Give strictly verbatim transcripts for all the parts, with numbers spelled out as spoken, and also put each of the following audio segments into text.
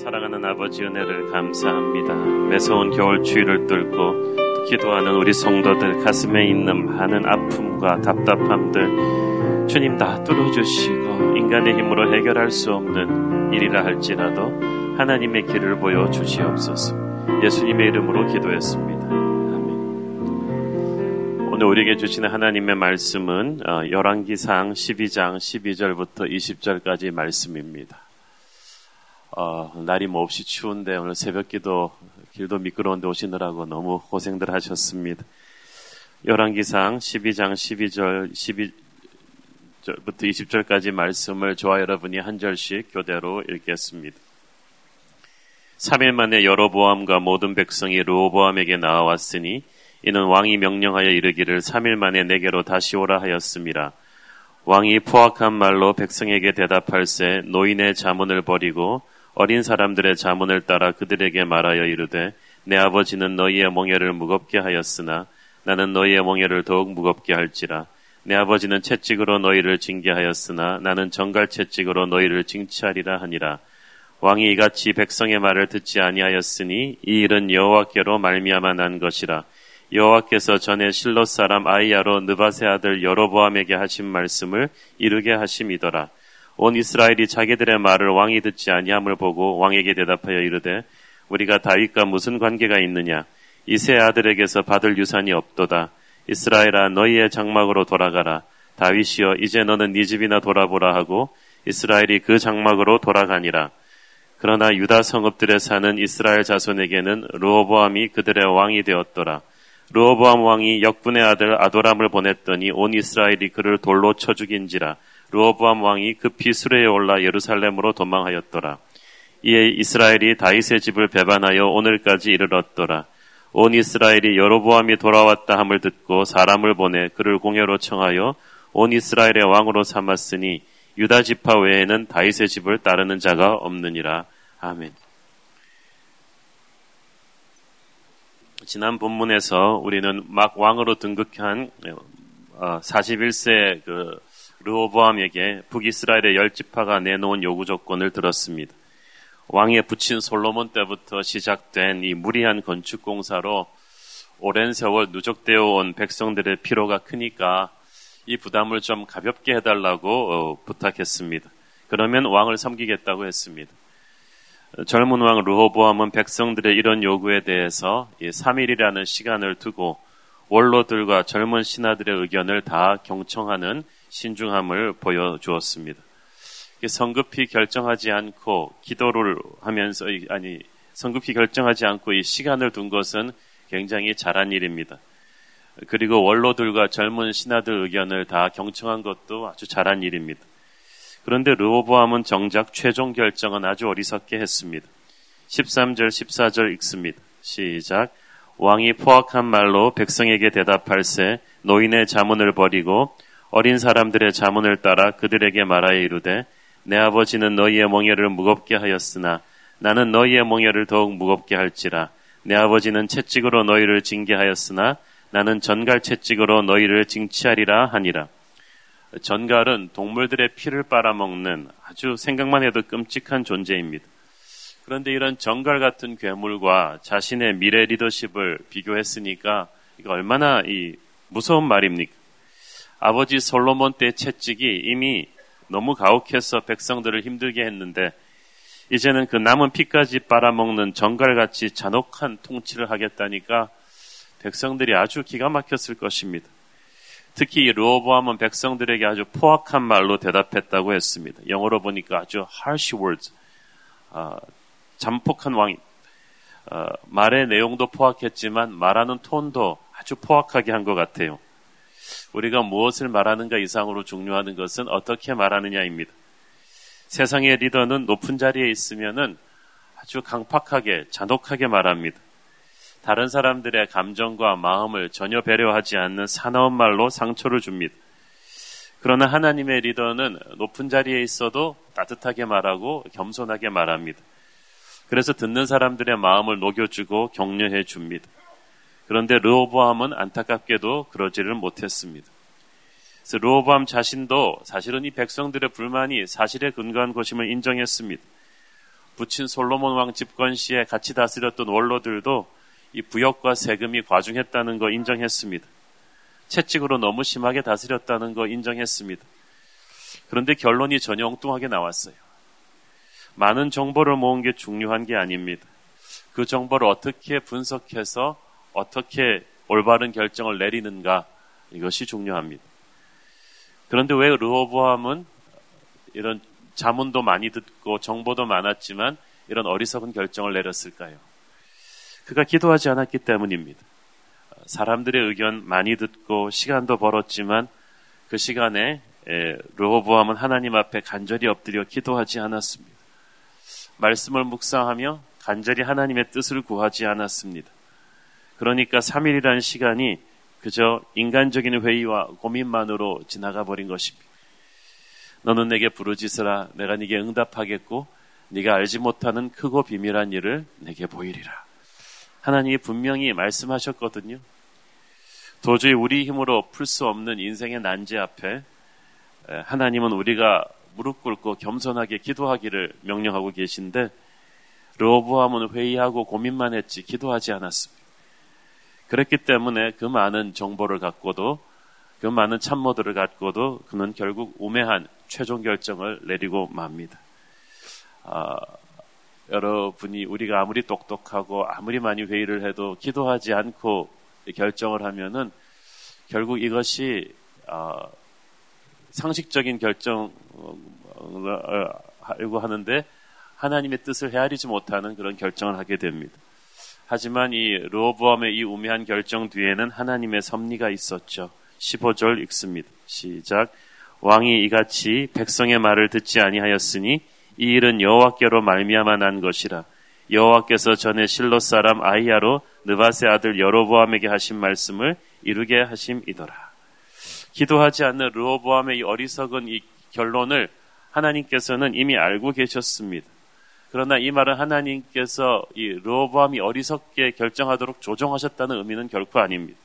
사랑하는 아버지 은혜를 감사합니다. 매서운 겨울 추위를 뚫고 기도하는 우리 성도들 가슴에 있는 많은 아픔과 답답함들 주님 다 뚫어주시고 인간의 힘으로 해결할 수 없는 일이라 할지라도 하나님의 길을 보여주시옵소서. 예수님의 이름으로 기도했습니다. 아멘. 오늘 우리에게 주시는 하나님의 말씀은 열왕기상 십이 장 십이 절부터 이십 절까지 말씀입니다. 어, 날이 몹시 추운데 오늘 새벽기도 길도 미끄러운데 오시느라고 너무 고생들 하셨습니다. 열왕기상 십이 장 십이 절 십이 절부터 이십 절까지 말씀을 저와 여러분이 한 절씩 교대로 읽겠습니다. 삼 일 만에 여로보암과 모든 백성이 르호보암에게 나와왔으니 이는 왕이 명령하여 이르기를 삼 일 만에 내게로 다시 오라 하였음이라. 왕이 포악한 말로 백성에게 대답할세 노인의 자문을 버리고 어린 사람들의 자문을 따라 그들에게 말하여 이르되 내 아버지는 너희의 멍에를 무겁게 하였으나 나는 너희의 멍에를 더욱 무겁게 할지라. 내 아버지는 채찍으로 너희를 징계하였으나 나는 정갈 채찍으로 너희를 징치하리라 하니라. 왕이 이같이 백성의 말을 듣지 아니하였으니 이 일은 여호와께로 말미암아 난 것이라. 여호와께서 전에 실롯 사람 아이야로 느밧의 아들 여로보암에게 하신 말씀을 이루게 하심이더라. 온 이스라엘이 자기들의 말을 왕이 듣지 아니함을 보고 왕에게 대답하여 이르되 우리가 다윗과 무슨 관계가 있느냐. 이새의 아들에게서 받을 유산이 없도다. 이스라엘아 너희의 장막으로 돌아가라. 다윗이여 이제 너는 네 집이나 돌아보라 하고 이스라엘이 그 장막으로 돌아가니라. 그러나 유다 성읍들에 사는 이스라엘 자손에게는 르호보암이 그들의 왕이 되었더라. 르호보암 왕이 역분의 아들 아도람을 보냈더니 온 이스라엘이 그를 돌로 쳐 죽인지라. 르호보암 왕이 급히 수레에 올라 예루살렘으로 도망하였더라. 이에 이스라엘이 다윗의 집을 배반하여 오늘까지 이르렀더라. 온 이스라엘이 여로보암이 돌아왔다 함을 듣고 사람을 보내 그를 공회로 청하여 온 이스라엘의 왕으로 삼았으니 유다 지파 외에는 다윗의 집을 따르는 자가 없느니라. 아멘. 지난 본문에서 우리는 막 왕으로 등극한 사십일 세 그 르호보암에게 북이스라엘의 열 지파가 내놓은 요구 조건을 들었습니다. 왕의 부친 솔로몬 때부터 시작된 이 무리한 건축 공사로 오랜 세월 누적되어 온 백성들의 피로가 크니까 이 부담을 좀 가볍게 해달라고 어, 부탁했습니다. 그러면 왕을 섬기겠다고 했습니다. 젊은 왕 르호보암은 백성들의 이런 요구에 대해서 이 삼 일이라는 시간을 두고 원로들과 젊은 신하들의 의견을 다 경청하는 신중함을 보여주었습니다. 성급히 결정하지 않고 기도를 하면서 아니 성급히 결정하지 않고 이 시간을 둔 것은 굉장히 잘한 일입니다. 그리고 원로들과 젊은 신하들 의견을 다 경청한 것도 아주 잘한 일입니다. 그런데 르호보암은 정작 최종 결정은 아주 어리석게 했습니다. 십삼 절 십사 절 읽습니다. 시작. 왕이 포악한 말로 백성에게 대답할세 노인의 자문을 버리고 어린 사람들의 자문을 따라 그들에게 말하여 이르되 내 아버지는 너희의 멍에를 무겁게 하였으나 나는 너희의 멍에를 더욱 무겁게 할지라. 내 아버지는 채찍으로 너희를 징계하였으나 나는 전갈 채찍으로 너희를 징치하리라 하니라. 전갈은 동물들의 피를 빨아먹는 아주 생각만 해도 끔찍한 존재입니다. 그런데 이런 전갈 같은 괴물과 자신의 미래 리더십을 비교했으니까 이거 얼마나 이 무서운 말입니까? 아버지 솔로몬 때 채찍이 이미 너무 가혹해서 백성들을 힘들게 했는데 이제는 그 남은 피까지 빨아먹는 전갈같이 잔혹한 통치를 하겠다니까 백성들이 아주 기가 막혔을 것입니다. 특히 이 르호보암은 백성들에게 아주 포악한 말로 대답했다고 했습니다. 영어로 보니까 아주 harsh words, 어, 잠폭한 왕이 어, 말의 내용도 포악했지만 말하는 톤도 아주 포악하게 한 것 같아요. 우리가 무엇을 말하는가 이상으로 중요한 것은 어떻게 말하느냐입니다. 세상의 리더는 높은 자리에 있으면은 아주 강팍하게 잔혹하게 말합니다. 다른 사람들의 감정과 마음을 전혀 배려하지 않는 사나운 말로 상처를 줍니다. 그러나 하나님의 리더는 높은 자리에 있어도 따뜻하게 말하고 겸손하게 말합니다. 그래서 듣는 사람들의 마음을 녹여주고 격려해 줍니다. 그런데 르호보암은 안타깝게도 그러지를 못했습니다. 그래서 르호보암 자신도 사실은 이 백성들의 불만이 사실에 근거한 것임을 인정했습니다. 부친 솔로몬 왕 집권 시에 같이 다스렸던 원로들도 이 부역과 세금이 과중했다는 거 인정했습니다. 채찍으로 너무 심하게 다스렸다는 거 인정했습니다. 그런데 결론이 전혀 엉뚱하게 나왔어요. 많은 정보를 모은 게 중요한 게 아닙니다. 그 정보를 어떻게 분석해서 어떻게 올바른 결정을 내리는가, 이것이 중요합니다. 그런데 왜 르호보암은 이런 자문도 많이 듣고 정보도 많았지만 이런 어리석은 결정을 내렸을까요? 그가 기도하지 않았기 때문입니다. 사람들의 의견 많이 듣고 시간도 벌었지만 그 시간에 르호보암은 하나님 앞에 간절히 엎드려 기도하지 않았습니다. 말씀을 묵상하며 간절히 하나님의 뜻을 구하지 않았습니다. 그러니까 삼 일이라는 시간이 그저 인간적인 회의와 고민만으로 지나가 버린 것입니다. 너는 내게 부르짖으라. 내가 네게 응답하겠고 네가 알지 못하는 크고 비밀한 일을 내게 보이리라. 하나님이 분명히 말씀하셨거든요. 도저히 우리 힘으로 풀 수 없는 인생의 난제 앞에 하나님은 우리가 무릎 꿇고 겸손하게 기도하기를 명령하고 계신데 르호보암은 회의하고 고민만 했지 기도하지 않았습니다. 그랬기 때문에 그 많은 정보를 갖고도 그 많은 참모들을 갖고도 그는 결국 우매한 최종 결정을 내리고 맙니다. 아, 여러분이 우리가 아무리 똑똑하고 아무리 많이 회의를 해도 기도하지 않고 결정을 하면은 결국 이것이 아, 상식적인 결정을 하려고 하는데 하나님의 뜻을 헤아리지 못하는 그런 결정을 하게 됩니다. 하지만 이 르호보암의 이 우매한 결정 뒤에는 하나님의 섭리가 있었죠. 십오 절 읽습니다. 시작. 왕이 이같이 백성의 말을 듣지 아니하였으니 이 일은 여호와께로 말미암아 난 것이라. 여호와께서 전에 실로 사람 아히야로 느밧의 아들 여로보암에게 하신 말씀을 이루게 하심이더라. 기도하지 않는 르호보암의 이 어리석은 이 결론을 하나님께서는 이미 알고 계셨습니다. 그러나 이 말은 하나님께서 이 르호보암이 어리석게 결정하도록 조정하셨다는 의미는 결코 아닙니다.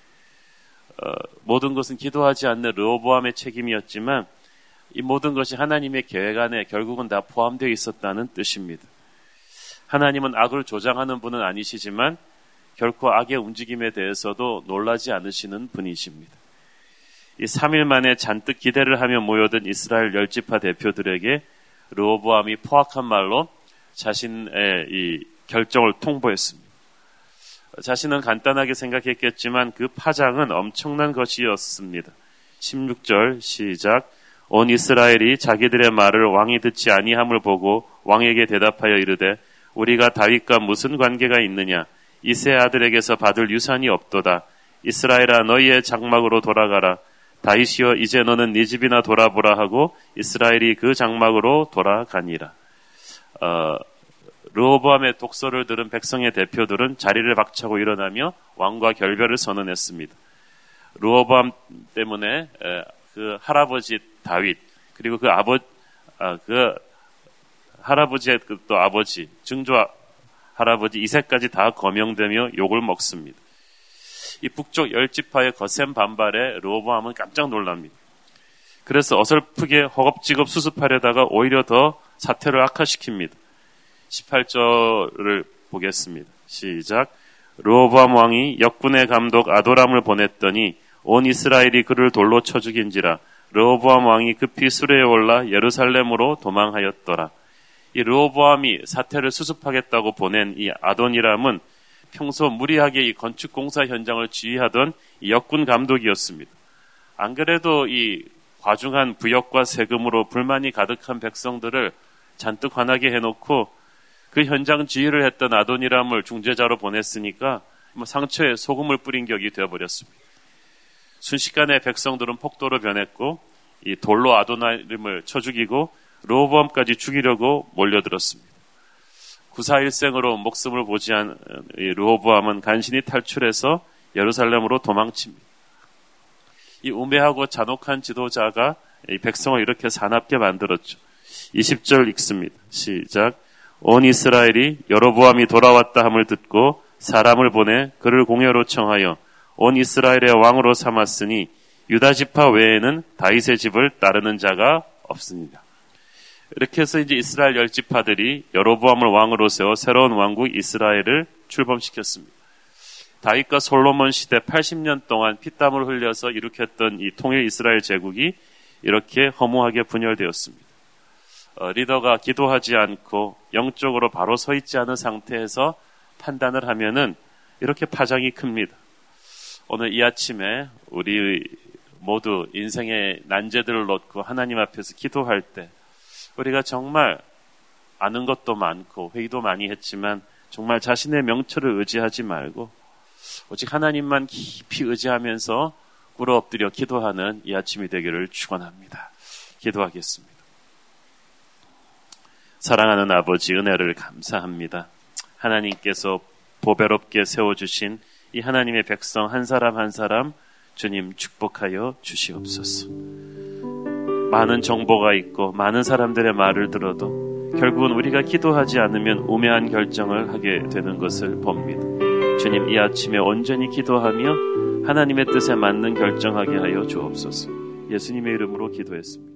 어, 모든 것은 기도하지 않는 르호보암의 책임이었지만 이 모든 것이 하나님의 계획 안에 결국은 다 포함되어 있었다는 뜻입니다. 하나님은 악을 조장하는 분은 아니시지만 결코 악의 움직임에 대해서도 놀라지 않으시는 분이십니다. 이 삼 일 만에 잔뜩 기대를 하며 모여든 이스라엘 열 지파 대표들에게 르호보암이 포악한 말로 자신의 이 결정을 통보했습니다. 자신은 간단하게 생각했겠지만 그 파장은 엄청난 것이었습니다. 십육 절 시작. 온 이스라엘이 자기들의 말을 왕이 듣지 아니함을 보고 왕에게 대답하여 이르되 우리가 다윗과 무슨 관계가 있느냐? 이새 아들에게서 받을 유산이 없도다. 이스라엘아 너희의 장막으로 돌아가라. 다윗이여 이제 너는 네 집이나 돌아보라 하고 이스라엘이 그 장막으로 돌아가니라. 어, 르호보암의 독서를 들은 백성의 대표들은 자리를 박차고 일어나며 왕과 결별을 선언했습니다. 르호보암 때문에 에, 그 할아버지 다윗 그리고 그 아버 아, 그 할아버지의 그 또 아버지 증조 할아버지 이세까지 다 거명되며 욕을 먹습니다. 이 북쪽 열 지파의 거센 반발에 르호보암은 깜짝 놀랍니다. 그래서 어설프게 허겁지겁 수습하려다가 오히려 더 사태를 악화시킵니다. 십팔 절을 보겠습니다. 시작. 르호보암 왕이 역군의 감독 아도람을 보냈더니 온 이스라엘이 그를 돌로 쳐 죽인지라. 르호보암 왕이 급히 수레에 올라 예루살렘으로 도망하였더라. 이 르호보암이 사태를 수습하겠다고 보낸 이 아도니람은 평소 무리하게 이 건축 공사 현장을 지휘하던 이 역군 감독이었습니다. 안 그래도 이 과중한 부역과 세금으로 불만이 가득한 백성들을 잔뜩 화나게 해놓고 그 현장 지휘를 했던 아도니람을 중재자로 보냈으니까 뭐 상처에 소금을 뿌린 격이 되어버렸습니다. 순식간에 백성들은 폭도로 변했고 이 돌로 아도니람을 쳐 죽이고 르호보암까지 죽이려고 몰려들었습니다. 구사일생으로 목숨을 보지 않은 르호보암은 간신히 탈출해서 예루살렘으로 도망칩니다. 이 우매하고 잔혹한 지도자가 이 백성을 이렇게 사납게 만들었죠. 이십 절 읽습니다. 시작. 온 이스라엘이 여로보암이 돌아왔다 함을 듣고 사람을 보내 그를 공회로 청하여 온 이스라엘의 왕으로 삼았으니 유다 지파 외에는 다윗의 집을 따르는 자가 없습니다. 이렇게 해서 이제 이스라엘 열 지파들이 여로보암을 왕으로 세워 새로운 왕국 이스라엘을 출범시켰습니다. 다윗과 솔로몬 시대 팔십 년 동안 피땀을 흘려서 일으켰던 이 통일 이스라엘 제국이 이렇게 허무하게 분열되었습니다. 어, 리더가 기도하지 않고 영적으로 바로 서 있지 않은 상태에서 판단을 하면은 이렇게 파장이 큽니다. 오늘 이 아침에 우리 모두 인생의 난제들을 놓고 하나님 앞에서 기도할 때 우리가 정말 아는 것도 많고 회의도 많이 했지만 정말 자신의 명철을 의지하지 말고 오직 하나님만 깊이 의지하면서 꿇어 엎드려 기도하는 이 아침이 되기를 축원합니다. 기도하겠습니다. 사랑하는 아버지, 은혜를 감사합니다. 하나님께서 보배롭게 세워주신 이 하나님의 백성 한 사람 한 사람 주님 축복하여 주시옵소서. 많은 정보가 있고 많은 사람들의 말을 들어도 결국은 우리가 기도하지 않으면 우매한 결정을 하게 되는 것을 봅니다. 주님, 이 아침에 온전히 기도하며 하나님의 뜻에 맞는 결정하게 하여 주옵소서. 예수님의 이름으로 기도했습니다.